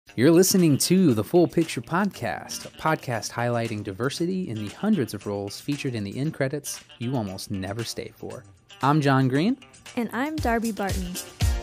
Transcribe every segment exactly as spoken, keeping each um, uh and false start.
You're listening to the Full Picture Podcast, a podcast highlighting diversity in the hundreds of roles featured in the end credits you almost never stay for. I'm John Green. And I'm Darby Barton.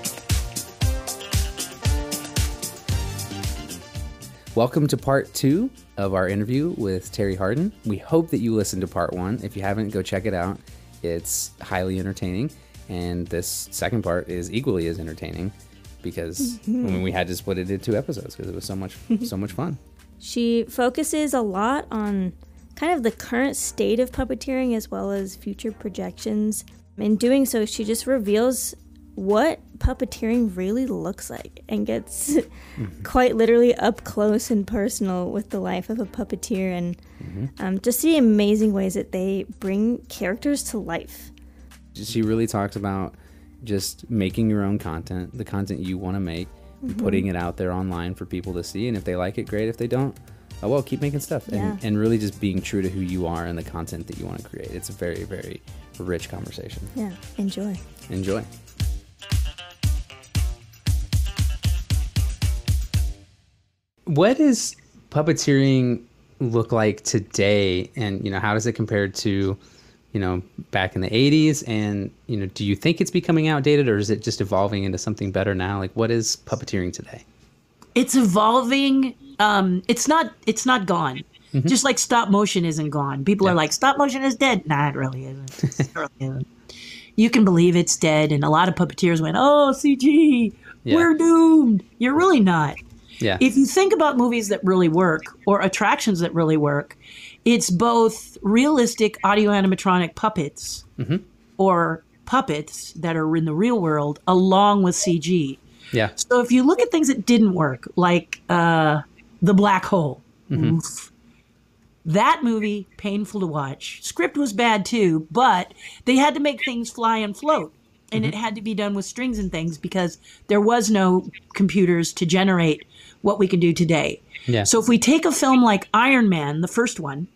Welcome to part two of our interview with Terry Hardin. We hope that you listened to part one. If you haven't, go check it out. It's highly entertaining. And this second part is equally as entertaining because mm-hmm. I mean, we had to split it into two episodes because it was so much, so much fun. She focuses a lot on kind of the current state of puppeteering as well as future projections. In doing so, she just reveals what puppeteering really looks like and gets mm-hmm. quite literally up close and personal with the life of a puppeteer and mm-hmm. um, just the amazing ways that they bring characters to life. She really talks about just making your own content, the content you want to make, mm-hmm. and putting it out there online for people to see. And if they like it, great. If they don't, oh well, keep making stuff. Yeah. And, and really just being true to who you are and the content that you want to create. It's a very, very rich conversation. Yeah, enjoy. Enjoy. What does puppeteering look like today? And, you know, how does it compare to, you know, back in the eighties? And, you know, do you think it's becoming outdated or is it just evolving into something better now? Like, what is puppeteering today? It's evolving. Um, it's not, it's not gone. Mm-hmm. Just like stop motion isn't gone. People yeah. are like, stop motion is dead. Nah, it really isn't. It really isn't. You can believe it's dead. And a lot of puppeteers went, oh, C G, yeah. we're doomed. You're really not. Yeah. If you think about movies that really work or attractions that really work, it's both realistic audio animatronic puppets mm-hmm. or puppets that are in the real world along with C G. Yeah. So if you look at things that didn't work, like uh, The Black Hole, mm-hmm. oof, that movie, painful to watch. Script was bad too, but they had to make things fly and float. And mm-hmm. it had to be done with strings and things because there was no computers to generate what we can do today. Yeah. So if we take a film like Iron Man, the first one,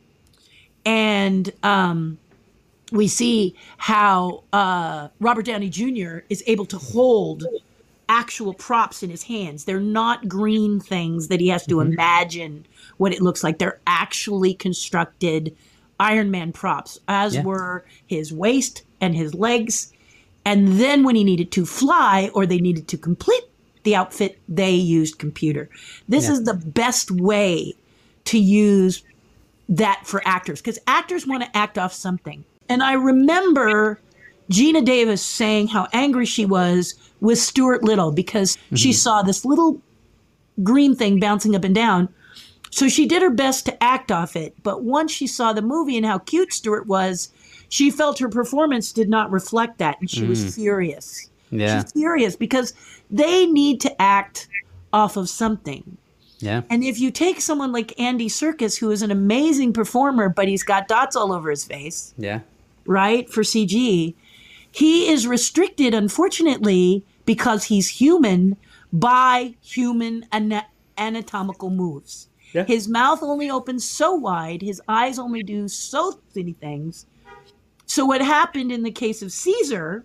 and um, we see how uh, Robert Downey Junior is able to hold actual props in his hands. They're not green things that he has to mm-hmm. imagine what it looks like. They're actually constructed Iron Man props, as yeah. were his waist and his legs. And then when he needed to fly or they needed to complete the outfit, they used computer. This yeah. is the best way to use that for actors because actors want to act off something. And I remember Gina Davis saying how angry she was with Stuart Little because mm-hmm. she saw this little green thing bouncing up and down. So she did her best to act off it. But once she saw the movie and how cute Stuart was, she felt her performance did not reflect that. And she mm. was furious. Yeah. She's furious because they need to act off of something. Yeah. And if you take someone like Andy Serkis, who is an amazing performer, but he's got dots all over his face. Yeah. Right? For C G, he is restricted, unfortunately, because he's human by human ana- anatomical moves. Yeah. His mouth only opens so wide. His eyes only do so many things. So what happened in the case of Caesar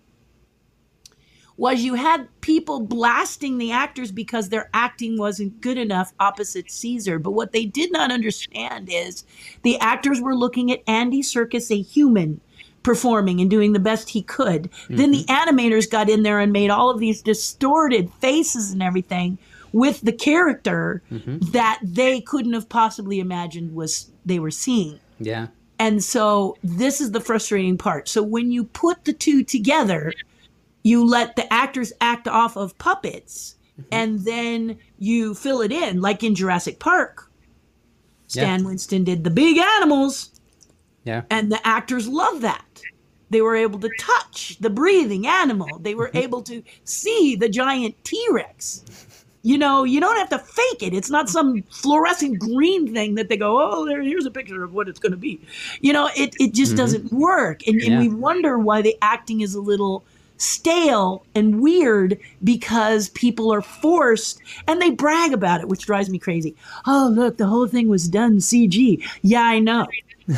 was you had people blasting the actors because their acting wasn't good enough opposite Caesar. But what they did not understand is the actors were looking at Andy Serkis, a human, performing and doing the best he could. Mm-hmm. Then the animators got in there and made all of these distorted faces and everything with the character mm-hmm. that they couldn't have possibly imagined was they were seeing. Yeah. And so this is the frustrating part. So when you put the two together, you let the actors act off of puppets mm-hmm. and then you fill it in like in Jurassic Park. Stan yeah. Winston did the big animals. Yeah. And the actors love that. They were able to touch the breathing animal. They were mm-hmm. able to see the giant T-Rex. You know, you don't have to fake it. It's not some fluorescent green thing that they go, oh, there, here's a picture of what it's going to be. You know, it, it just mm-hmm. doesn't work. And, yeah. and we wonder why the acting is a little stale and weird because people are forced and they brag about it, which drives me crazy. Oh, look, the whole thing was done C G. Yeah, I know.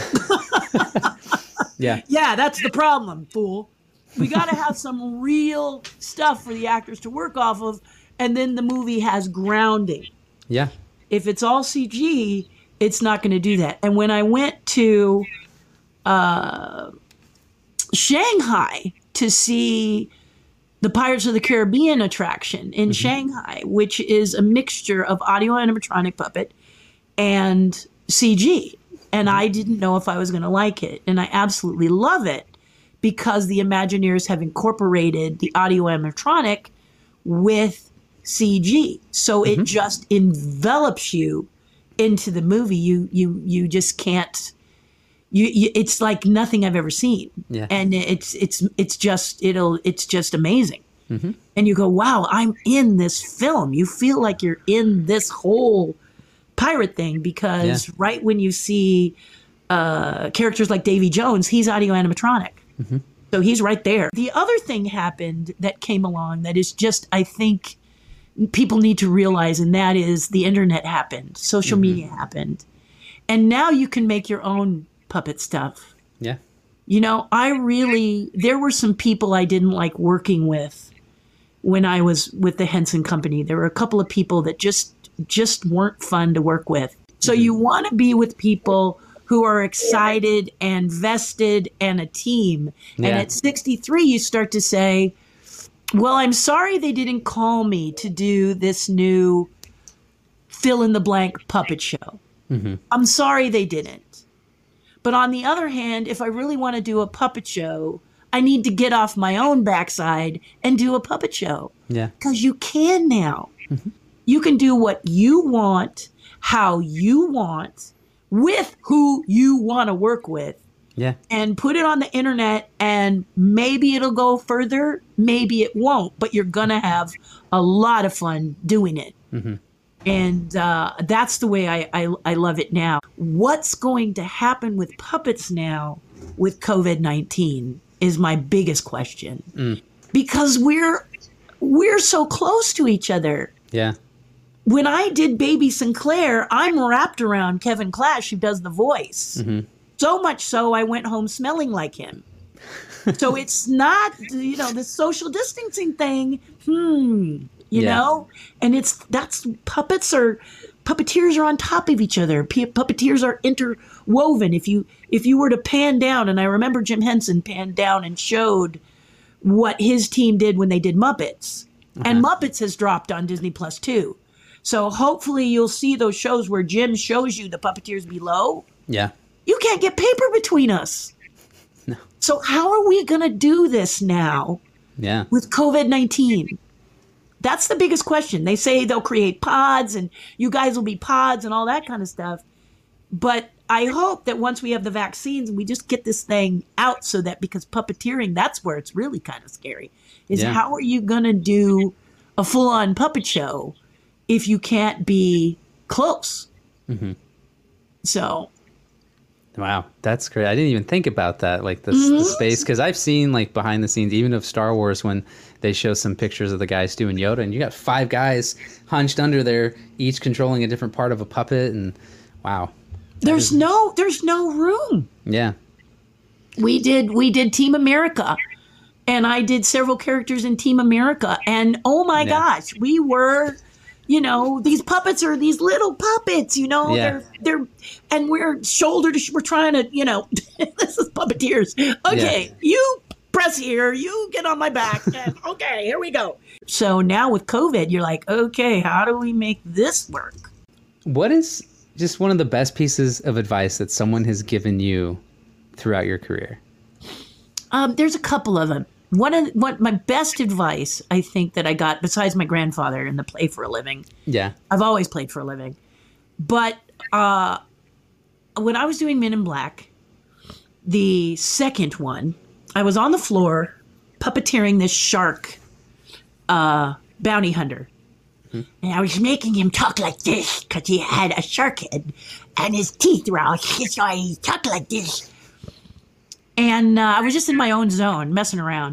yeah. Yeah, that's the problem, fool. We got to have some real stuff for the actors to work off of. And then the movie has grounding. Yeah. If it's all C G, it's not going to do that. And when I went to uh, Shanghai to see the Pirates of the Caribbean attraction in mm-hmm. Shanghai, which is a mixture of audio animatronic puppet and C G. And I didn't know if I was going to like it. And I absolutely love it because the Imagineers have incorporated the audio animatronic with C G. So mm-hmm. it just envelops you into the movie. You you you just can't you, you it's like nothing I've ever seen. Yeah. And it's it's it's just it'll it's just amazing. Mm-hmm. And you go, wow, I'm in this film. You feel like you're in this whole pirate thing because yeah. right when you see uh, characters like Davy Jones, he's audio animatronic. Mm-hmm. So he's right there. The other thing happened that came along that is just, I think people need to realize, and that is the internet happened. Social mm-hmm. media happened. And now you can make your own puppet stuff. Yeah. You know, I really, there were some people I didn't like working with when I was with the Henson Company. There were a couple of people that just just weren't fun to work with. So mm-hmm. you want to be with people who are excited and vested and a team. Yeah. And at sixty-three, you start to say, well, I'm sorry they didn't call me to do this new fill in the blank puppet show. Mm-hmm. I'm sorry they didn't. But on the other hand, if I really want to do a puppet show, I need to get off my own backside and do a puppet show. Yeah. Because you can now. Mm-hmm. You can do what you want, how you want, with who you want to work with. Yeah. And put it on the internet, and maybe it'll go further, maybe it won't, but you're going to have a lot of fun doing it. Mm-hmm. And uh, that's the way I, I, I love it now. What's going to happen with puppets now with covid nineteen is my biggest question. Mm. Because we're we're so close to each other. Yeah. When I did Baby Sinclair, I'm wrapped around Kevin Clash, who does the voice. Mm-hmm. So much so, I went home smelling like him. So it's not, you know, the social distancing thing. Hmm, you yeah. know, and it's that's puppets are puppeteers are on top of each other. P- puppeteers are interwoven. If you if you were to pan down, and I remember Jim Henson panned down and showed what his team did when they did Muppets, uh-huh. and Muppets has dropped on Disney Plus too. So hopefully you'll see those shows where Jim shows you the puppeteers below. Yeah. You can't get paper between us. No. So how are we going to do this now yeah. with covid nineteen? That's the biggest question. They say they'll create pods and you guys will be pods and all that kind of stuff. But I hope that once we have the vaccines, we just get this thing out so that, because puppeteering, that's where it's really kind of scary, is yeah. how are you going to do a full-on puppet show if you can't be close? Mm-hmm. So, wow, that's great. I didn't even think about that, like the, mm-hmm. the space, because I've seen like behind the scenes, even of Star Wars, when they show some pictures of the guys doing Yoda, and you got five guys hunched under there, each controlling a different part of a puppet, and wow, there's is... no there's no room. Yeah, we did we did Team America. And I did several characters in Team America. And oh my yeah. gosh, we were, you know, these puppets are these little puppets, you know, yeah. they're, they're, and we're shoulder to, sh- we're trying to, you know, this is puppeteers. Okay, yeah. you press here, you get on my back. And okay, here we go. So now with COVID, you're like, okay, how do we make this work? What is just one of the best pieces of advice that someone has given you throughout your career? Um, there's a couple of them. One of what my best advice, I think, that I got, besides my grandfather and the play for a living. Yeah. I've always played for a living. But uh, when I was doing Men in Black, the second one, I was on the floor puppeteering this shark uh, bounty hunter. Mm-hmm. And I was making him talk like this because he had a shark head and his teeth were out. So he talked like this. And uh, I was just in my own zone, messing around.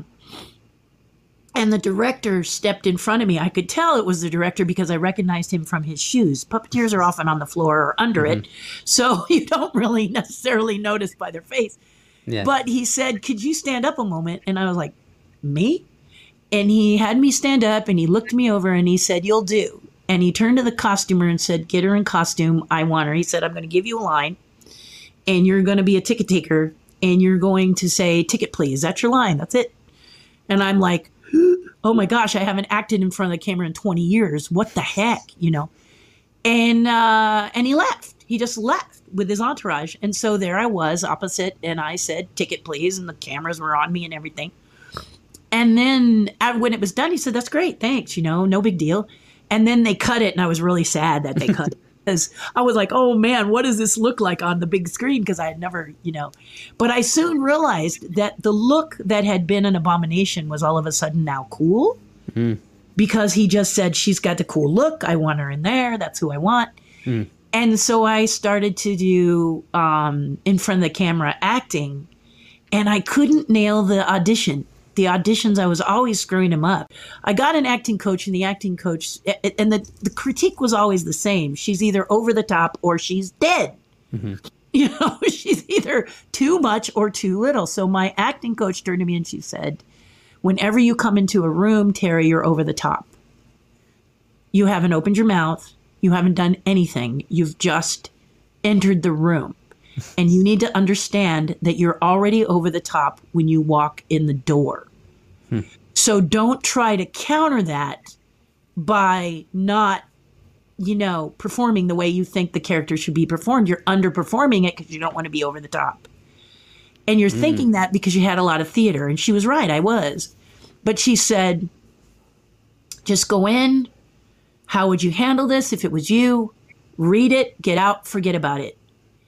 And the director stepped in front of me. I could tell it was the director because I recognized him from his shoes. Puppeteers are often on the floor or under mm-hmm. it, so you don't really necessarily notice by their face. Yeah. But he said, could you stand up a moment? And I was like, me? And he had me stand up, and he looked me over, and he said, you'll do. And he turned to the costumer and said, get her in costume. I want her. He said, I'm going to give you a line and you're going to be a ticket taker and you're going to say, ticket, please. That's your line. That's it. And I'm like, oh my gosh, I haven't acted in front of the camera in twenty years. What the heck, you know? And, uh, and he left. He just left with his entourage. And so there I was opposite and I said, ticket, please. And the cameras were on me and everything. And then uh, when it was done, he said, that's great. Thanks. You know, no big deal. And then they cut it. And I was really sad that they cut it. Because I was like, oh man, what does this look like on the big screen? Because I had never, you know, but I soon realized that the look that had been an abomination was all of a sudden now cool. Mm. Because he just said, she's got the cool look. I want her in there. That's who I want. Mm. And so I started to do um, in front of the camera acting, and I couldn't nail the audition. The auditions, I was always screwing them up. I got an acting coach, and the acting coach, and the, the critique was always the same. She's either over the top or she's dead. Mm-hmm. You know, she's either too much or too little. So my acting coach turned to me and she said, whenever you come into a room, Terry, you're over the top. You haven't opened your mouth. You haven't done anything. You've just entered the room. And you need to understand that you're already over the top when you walk in the door. Hmm. So don't try to counter that by not, you know, performing the way you think the character should be performed. You're underperforming it because you don't want to be over the top. And you're mm. thinking that because you had a lot of theater. And she was right, I was. But she said, just go in. How would you handle this if it was you? Read it, get out, forget about it.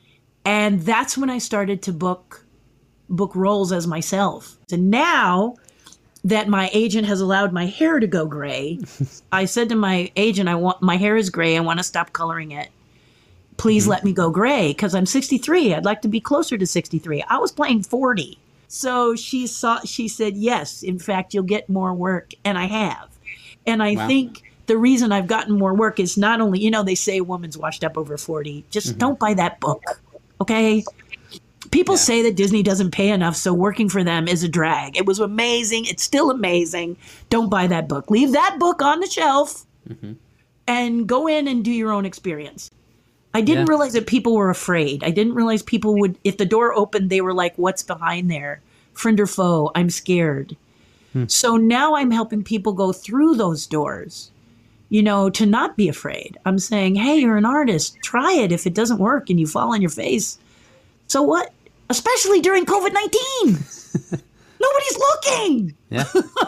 And that's when I started to book book roles as myself. And now that my agent has allowed my hair to go gray, I said to my agent, I want my hair is gray. I want to stop coloring it. Please mm-hmm. let me go gray because I'm sixty-three. I'd like to be closer to sixty-three. I was playing forty. So she saw, she said, yes, in fact, you'll get more work. And I have. And I wow. think the reason I've gotten more work is not only, you know, they say a woman's washed up over forty. Just mm-hmm. don't buy that book. Okay. People yeah. say that Disney doesn't pay enough, so working for them is a drag. It was amazing. It's still amazing. Don't buy that book. Leave that book on the shelf mm-hmm. and go in and do your own experience. I didn't yeah. realize that people were afraid. I didn't realize people would, if the door opened, they were like, what's behind there? Friend or foe? I'm scared. Hmm. So now I'm helping people go through those doors, you know, to not be afraid. I'm saying, hey, you're an artist. Try it. If it doesn't work and you fall on your face, so what? Especially during COVID nineteen. Nobody's looking. Yeah,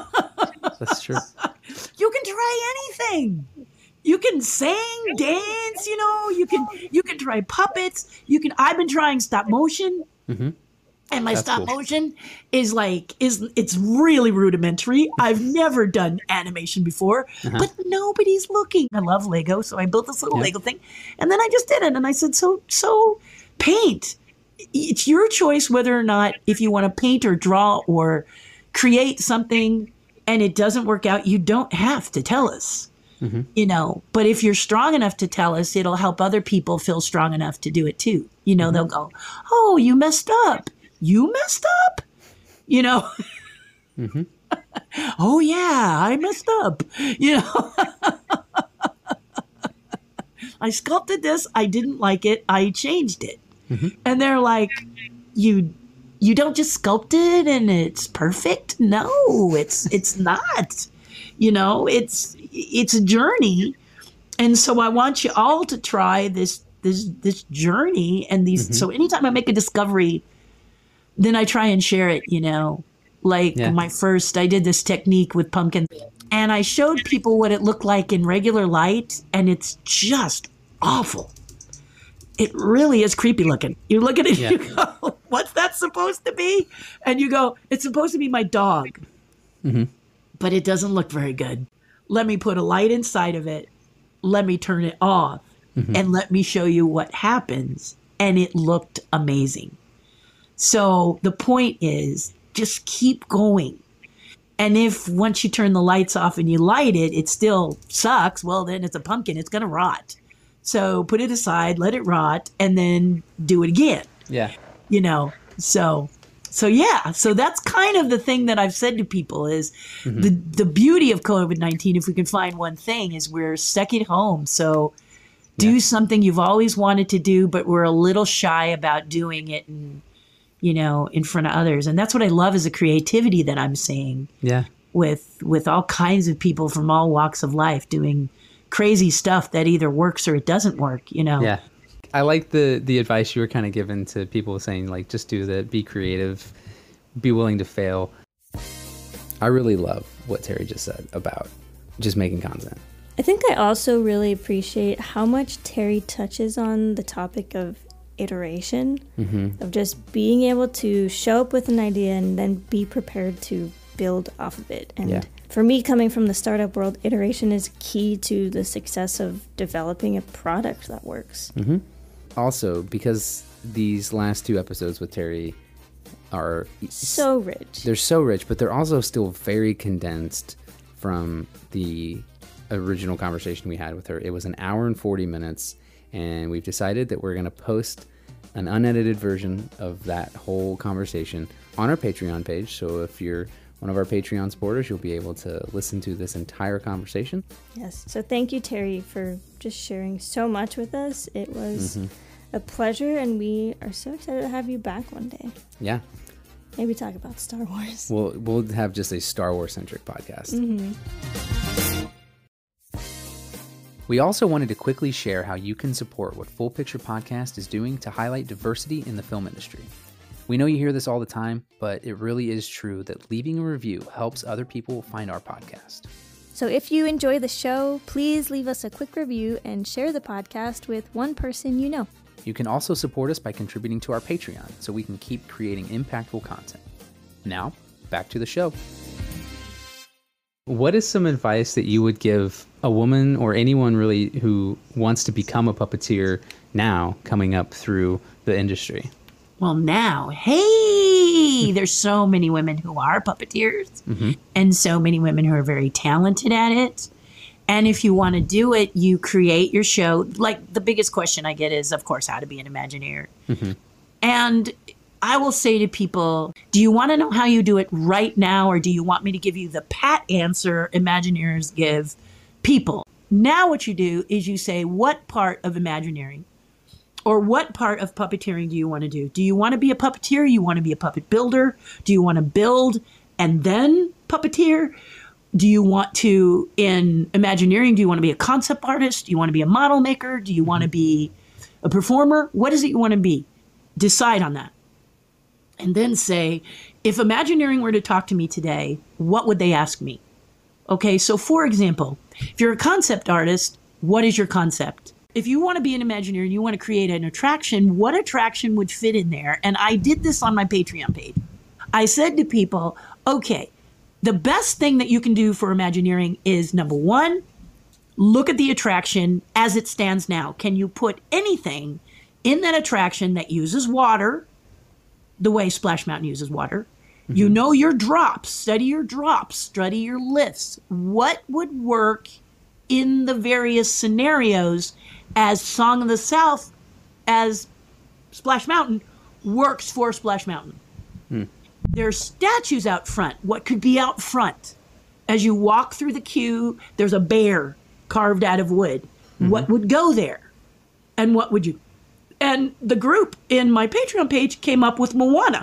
that's true. You can try anything. You can sing, dance, you know, you can you can try puppets. You can I've been trying stop motion. Mm-hmm. And my That's stop cool. motion is like, is it's really rudimentary. I've never done animation before, uh-huh. but nobody's looking. I love Lego, so I built this little yep. Lego thing. And then I just did it. And I said, so, so paint. It's your choice whether or not if you want to paint or draw or create something and it doesn't work out, you don't have to tell us, mm-hmm. you know. But if you're strong enough to tell us, it'll help other people feel strong enough to do it too. You know, mm-hmm. they'll go, oh, you messed up. You messed up, you know? Mm-hmm. Oh, yeah, I messed up, you know? I sculpted this. I didn't like it. I changed it. Mm-hmm. And they're like, you you don't just sculpt it and it's perfect? No, it's it's not. You know, it's it's a journey. And so I want you all to try this this this journey. And these. Mm-hmm. So anytime I make a discovery, then I try and share it, you know, like yeah. my first, I did this technique with pumpkin and I showed people what it looked like in regular light. And it's just awful. It really is creepy looking. You look at it, yeah. you go, what's that supposed to be? And you go, it's supposed to be my dog, mm-hmm. but it doesn't look very good. Let me put a light inside of it. Let me turn it off mm-hmm. and let me show you what happens. And it looked amazing. So the point is just keep going. And if once you turn the lights off and you light it, it still sucks, well, then it's a pumpkin. It's going to rot. So put it aside, let it rot, and then do it again. Yeah. You know, so So yeah, so that's kind of the thing that I've said to people is mm-hmm. the the beauty of COVID nineteen, if we can find one thing, is we're stuck at home. So do yeah. something you've always wanted to do, but we're a little shy about doing it and, you know, in front of others. And that's what I love is the creativity that I'm seeing. Yeah. With with all kinds of people from all walks of life doing crazy stuff that either works or it doesn't work, you know. Yeah. I like the the advice you were kind of giving to people saying, like, just do that, be creative, be willing to fail. I really love what Terry just said about just making content. I think I also really appreciate how much Terry touches on the topic of iteration, mm-hmm. of just being able to show up with an idea and then be prepared to build off of it. And yeah. for me, coming from the startup world, iteration is key to the success of developing a product that works. Mm-hmm. Also, because these last two episodes with Terry are so rich. They're so rich, but they're also still very condensed from the original conversation we had with her. It was an hour and forty minutes, and we've decided that we're going to post an unedited version of that whole conversation on our Patreon page. So if you're one of our Patreon supporters, you'll be able to listen to this entire conversation. Yes. So thank you, Terry, for just sharing so much with us. It was mm-hmm. a pleasure, and we are so excited to have you back one day. Yeah. Maybe talk about Star Wars. We'll, we'll have just a Star Wars-centric podcast. Mm-hmm. We also wanted to quickly share how you can support what Full Picture Podcast is doing to highlight diversity in the film industry. We know you hear this all the time, but it really is true that leaving a review helps other people find our podcast. So if you enjoy the show, please leave us a quick review and share the podcast with one person you know. You can also support us by contributing to our Patreon so we can keep creating impactful content. Now, back to the show. What is some advice that you would give a woman or anyone really who wants to become a puppeteer now coming up through the industry? Well, now, hey, there's so many women who are puppeteers mm-hmm. and so many women who are very talented at it. And if you want to do it, you create your show. Like the biggest question I get is, of course, how to be an Imagineer. Mm-hmm. And I will say to people, do you want to know how you do it right now, or do you want me to give you the pat answer Imagineers give people? Now what you do is you say, what part of Imagineering or what part of puppeteering do you want to do? Do you want to be a puppeteer? You want to be a puppet builder? Do you want to build and then puppeteer? Do you want to, in Imagineering, do you want to be a concept artist? Do you want to be a model maker? Do you want to be a performer? What is it you want to be? Decide on that. And then say, if Imagineering were to talk to me today, what would they ask me? Okay, so for example, if you're a concept artist, what is your concept? If you want to be an Imagineer and you want to create an attraction, what attraction would fit in there? And I did this on my Patreon page. I said to people, okay, the best thing that you can do for Imagineering is, number one, look at the attraction as it stands now. Can you put anything in that attraction that uses water the way Splash Mountain uses water? Mm-hmm. You know your drops, study your drops, study your lifts. What would work in the various scenarios as Song of the South, as Splash Mountain works for Splash Mountain? Hmm. There's statues out front. What could be out front? As you walk through the queue, there's a bear carved out of wood. Mm-hmm. What would go there? And what would you... And the group in my Patreon page came up with Moana,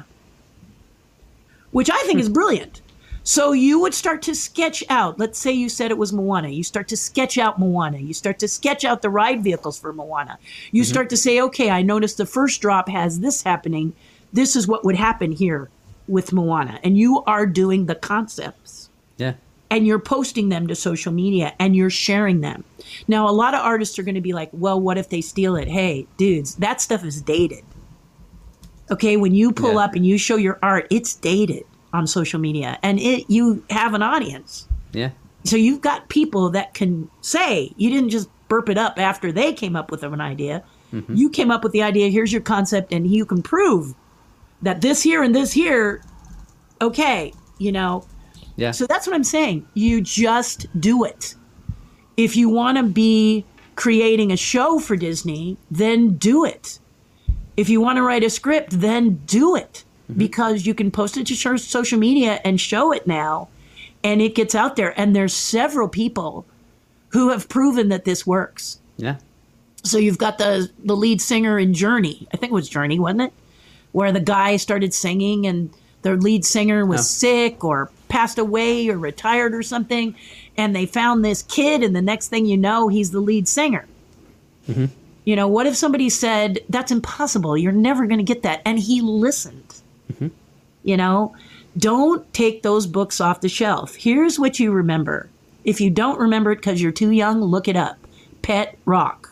which I think is brilliant. So you would start to sketch out, let's say you said it was Moana. You start to sketch out Moana. You start to sketch out the ride vehicles for Moana. You mm-hmm. start to say, okay, I noticed the first drop has this happening. This is what would happen here with Moana. And you are doing the concepts. Yeah. And you're posting them to social media and you're sharing them. Now, a lot of artists are going to be like, well, what if they steal it? Hey, dudes, that stuff is dated. Okay, when you pull yeah. up and you show your art, it's dated on social media and it you have an audience. Yeah. So you've got people that can say, you didn't just burp it up after they came up with an idea. Mm-hmm. You came up with the idea, here's your concept, and you can prove that this here and this here, okay, you know. Yeah. So that's what I'm saying. You just do it. If you want to be creating a show for Disney, then do it. If you want to write a script, then do it. mm-hmm. because you can post it to sh- social media and show it now, and it gets out there. And there's several people who have proven that this works. Yeah. So you've got the the lead singer in Journey. I think it was Journey, wasn't it? Where the guy started singing and their lead singer was oh. sick or passed away or retired or something. And they found this kid, and the next thing you know, he's the lead singer. Mm-hmm. You know, what if somebody said, that's impossible, you're never going to get that? And he listened. Mm-hmm. You know, don't take those books off the shelf. Here's what you remember. If you don't remember it because you're too young, look it up. Pet Rock.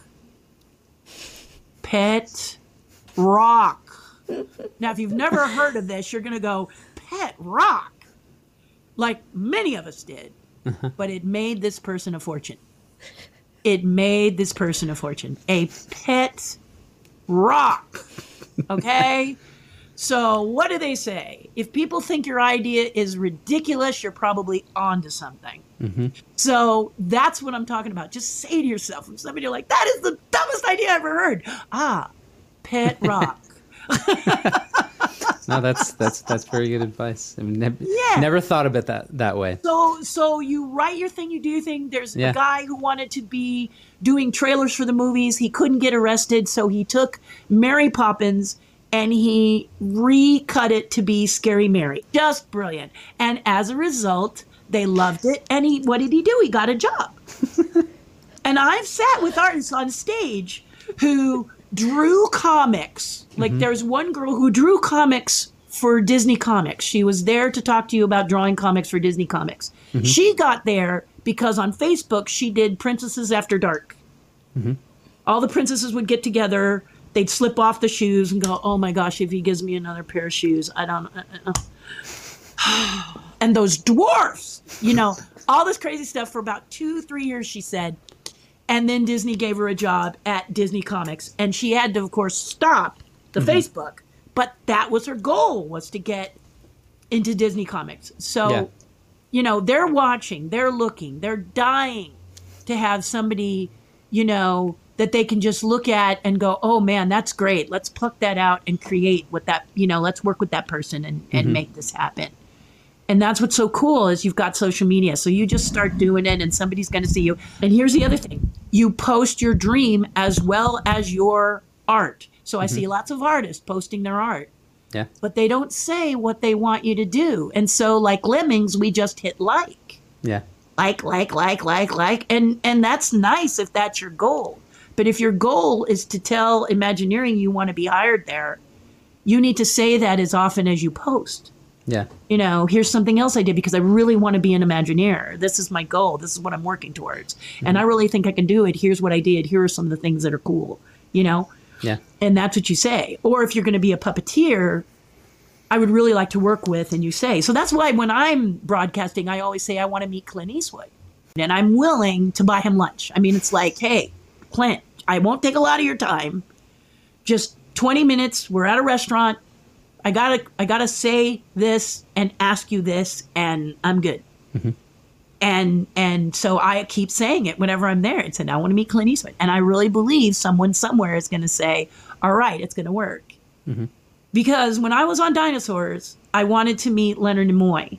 Pet Rock. Now, if you've never heard of this, you're going to go, Pet Rock. Like many of us did. Uh-huh. But it made this person a fortune. It made this person a fortune. A pet rock. Okay? So what do they say? If people think your idea is ridiculous, you're probably onto something. Mm-hmm. So that's what I'm talking about. Just say to yourself, when somebody you're like, that is the dumbest idea I ever heard. Ah, pet rock. No, that's that's that's very good advice. I mean, ne- yeah. never thought of it that that way. So so you write your thing, you do your thing. There's yeah. a guy who wanted to be doing trailers for the movies. He couldn't get arrested, so he took Mary Poppins and he recut it to be Scary Mary. Just brilliant. And as a result, they loved it. And he what did he do? He got a job. And I've sat with artists on stage who drew comics. Like mm-hmm. there's one girl who drew comics for Disney Comics. She was there to talk to you about drawing comics for Disney Comics. Mm-hmm. She got there because on Facebook she did Princesses After Dark. Mm-hmm. All the princesses would get together. They'd slip off the shoes and go, oh my gosh, if he gives me another pair of shoes, I don't uh, uh. And those dwarfs, you know, all this crazy stuff for about two, three years, she said. And then Disney gave her a job at Disney Comics. And she had to, of course, stop the mm-hmm. Facebook. But that was her goal, was to get into Disney Comics. So, yeah. you know, they're watching, they're looking, they're dying to have somebody, you know, that they can just look at and go, oh, man, that's great. Let's pluck that out and create what that, you know, let's work with that person and, and mm-hmm. make this happen. And that's what's so cool is you've got social media. So you just start doing it and somebody's going to see you. And here's the other thing. You post your dream as well as your art. So I mm-hmm. see lots of artists posting their art. Yeah. But they don't say what they want you to do. And so like Lemmings, we just hit like. Yeah. Like, like, like, like, like. And, and that's nice if that's your goal. But if your goal is to tell Imagineering you want to be hired there, you need to say that as often as you post. Yeah. You know, here's something else I did because I really want to be an Imagineer. This is my goal. This is what I'm working towards. Mm-hmm. And I really think I can do it. Here's what I did. Here are some of the things that are cool, you know? Yeah. And that's what you say. Or if you're going to be a puppeteer, I would really like to work with, and you say. So that's why when I'm broadcasting, I always say I want to meet Clint Eastwood. And I'm willing to buy him lunch. I mean, it's like, hey, Clint, I won't take a lot of your time. Just twenty minutes. We're at a restaurant. I gotta, I gotta say this and ask you this, and I'm good. Mm-hmm. And and so I keep saying it whenever I'm there. It's, and I want to meet Clint Eastwood, and I really believe someone somewhere is going to say, "All right, it's going to work." Mm-hmm. Because when I was on Dinosaurs, I wanted to meet Leonard Nimoy,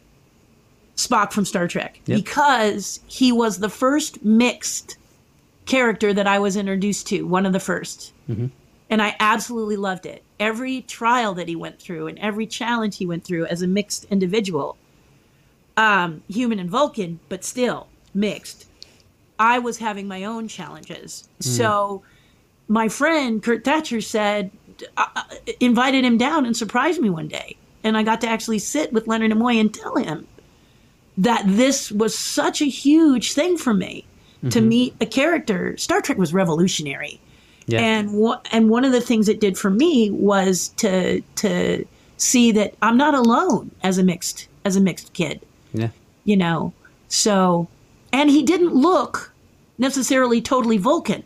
Spock from Star Trek, yep. because he was the first mixed character that I was introduced to, one of the first. Mm-hmm. And I absolutely loved it. Every trial that he went through and every challenge he went through as a mixed individual, um, human and Vulcan, but still mixed, I was having my own challenges. Mm. So my friend Kurt Thatcher said, uh, invited him down and surprised me one day. And I got to actually sit with Leonard Nimoy and tell him that this was such a huge thing for me mm-hmm. to meet a character. Star Trek was revolutionary. Yeah. And what and one of the things it did for me was to to see that I'm not alone as a mixed as a mixed kid. Yeah. You know. So and he didn't look necessarily totally Vulcan.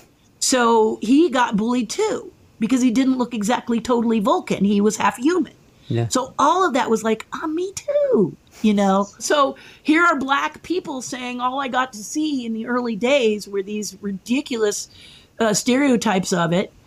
So he got bullied too because he didn't look exactly totally Vulcan. He was half human. Yeah. So all of that was like, ah, oh, me too. You know. So here are black people saying all I got to see in the early days were these ridiculous Uh, stereotypes of it.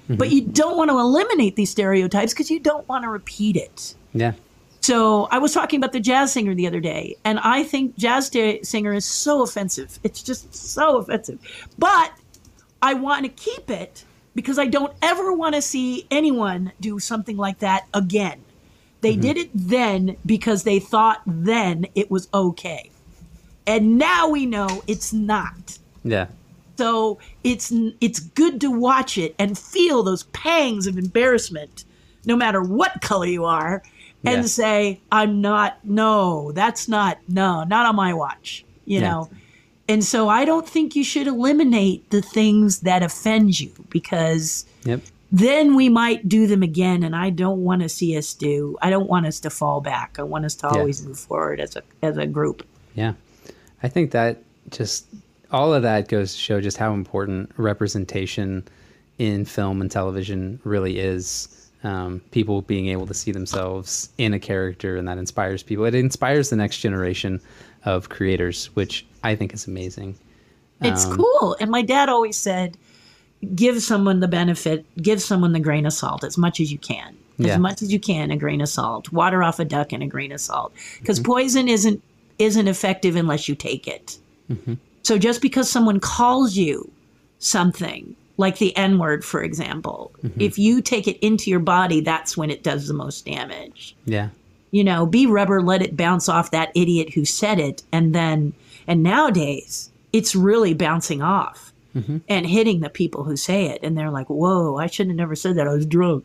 Mm-hmm. But you don't want to eliminate these stereotypes because you don't want to repeat it. Yeah. So I was talking about the jazz singer the other day, and I think jazz sta- singer is so offensive. It's just so offensive. But I want to keep it because I don't ever want to see anyone do something like that again. They mm-hmm. did it then because they thought then it was okay. And now we know it's not. Yeah. So it's it's good to watch it and feel those pangs of embarrassment, no matter what color you are, and yeah. say, I'm not, no, that's not, no, not on my watch, you yeah. know. And so I don't think you should eliminate the things that offend you because yep. then we might do them again, and I don't want to see us do. I don't want us to fall back. I want us to always yeah. move forward as a as a group. Yeah. I think that just all of that goes to show just how important representation in film and television really is. Um, people being able to see themselves in a character, and that inspires people. It inspires the next generation of creators, which I think is amazing. It's um, cool. And my dad always said, give someone the benefit, give someone the grain of salt as much as you can. As yeah. much as you can, a grain of salt. Water off a duck and a grain of salt. Because mm-hmm. poison isn't isn't effective unless you take it. Mm-hmm. So just because someone calls you something, like the N-word, for example, mm-hmm. if you take it into your body, that's when it does the most damage. Yeah. You know, be rubber, let it bounce off that idiot who said it. And then, and nowadays, it's really bouncing off mm-hmm. and hitting the people who say it. And they're like, whoa, I shouldn't have never said that. I was drunk.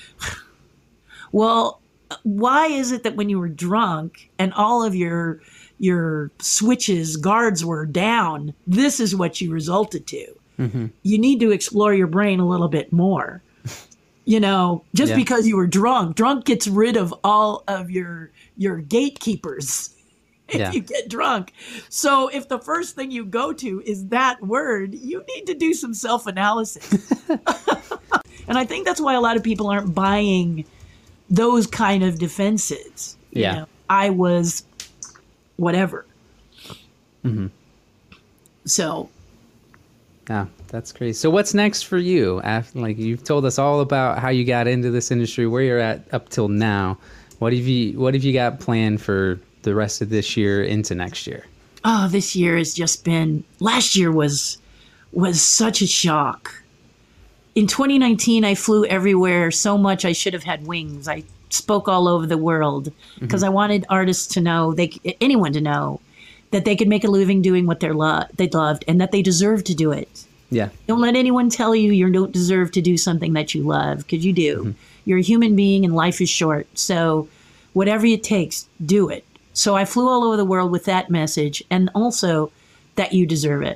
Well, why is it that when you were drunk and all of your your switches, guards were down, this is what you resulted to? Mm-hmm. You need to explore your brain a little bit more. You know, just yeah. because you were drunk, drunk gets rid of all of your your gatekeepers if yeah. you get drunk. So if the first thing you go to is that word, you need to do some self-analysis. And I think that's why a lot of people aren't buying those kind of defenses. You yeah. know, I was whatever. Mm-hmm. So. Yeah, that's crazy. So what's next for you? After, like, you've told us all about how you got into this industry, where you're at up till now. What have you What have you got planned for the rest of this year into next year? Oh, this year has just been. Last year was was such a shock. In twenty nineteen, I flew everywhere so much I should have had wings. I spoke all over the world because mm-hmm. I wanted artists to know, they anyone to know, that they could make a living doing what they're lo- they loved and that they deserve to do it. Yeah. Don't let anyone tell you you don't deserve to do something that you love, because you do. Mm-hmm. You're a human being and life is short. So whatever it takes, do it. So I flew all over the world with that message, and also that you deserve it.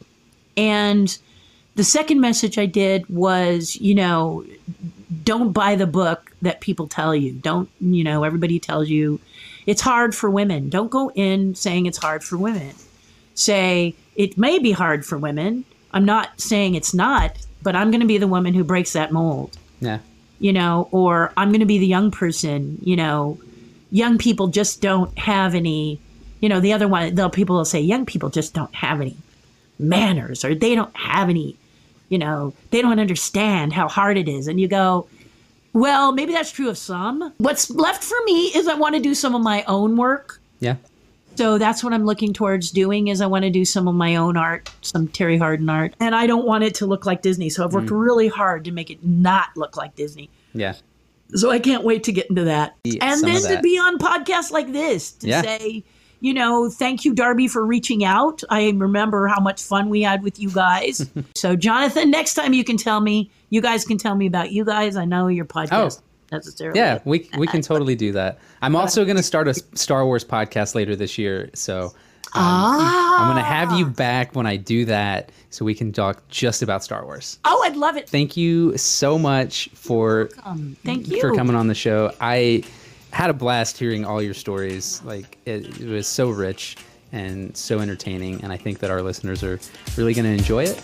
And the second message I did was, you know, don't buy the book that people tell you. Don't, you know, everybody tells you it's hard for women. Don't go in saying it's hard for women. Say, it may be hard for women. I'm not saying it's not, but I'm going to be the woman who breaks that mold. Yeah. You know, or I'm going to be the young person, you know, young people just don't have any, you know, the other one, the people will say young people just don't have any manners, or they don't have any, you know, they don't understand how hard it is. And you go, well, maybe that's true of some. What's left for me is I want to do some of my own work. Yeah. So that's what I'm looking towards doing, is I want to do some of my own art, some Terry Hardin art. And I don't want it to look like Disney. So I've worked mm. really hard to make it not look like Disney. Yeah. So I can't wait to get into that. Yeah, and then to be on podcasts like this, to yeah. say, you know, thank you, Darby, for reaching out. I remember how much fun we had with you guys. So, Jonathan, next time you can tell me, you guys can tell me about you guys. I know your podcast. Oh. Necessarily. Yeah, we we can totally do that. I'm also going to start a Star Wars podcast later this year. So um, ah. I'm going to have you back when I do that so we can talk just about Star Wars. Oh, I'd love it. Thank you so much for, Thank you. for coming on the show. I had a blast hearing all your stories. Like it, it was so rich and so entertaining. And I think that our listeners are really going to enjoy it.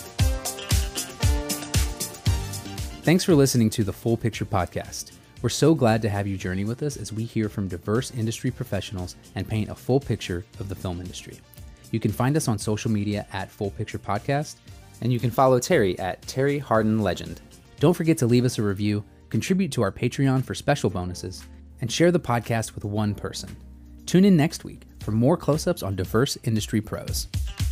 Thanks for listening to the Full Picture Podcast. We're so glad to have you journey with us as we hear from diverse industry professionals and paint a full picture of the film industry. You can find us on social media at Full Picture Podcast, and you can follow Terry at Terry Hardin Legend. Don't forget to leave us a review, contribute to our Patreon for special bonuses, and share the podcast with one person. Tune in next week for more close-ups on diverse industry pros.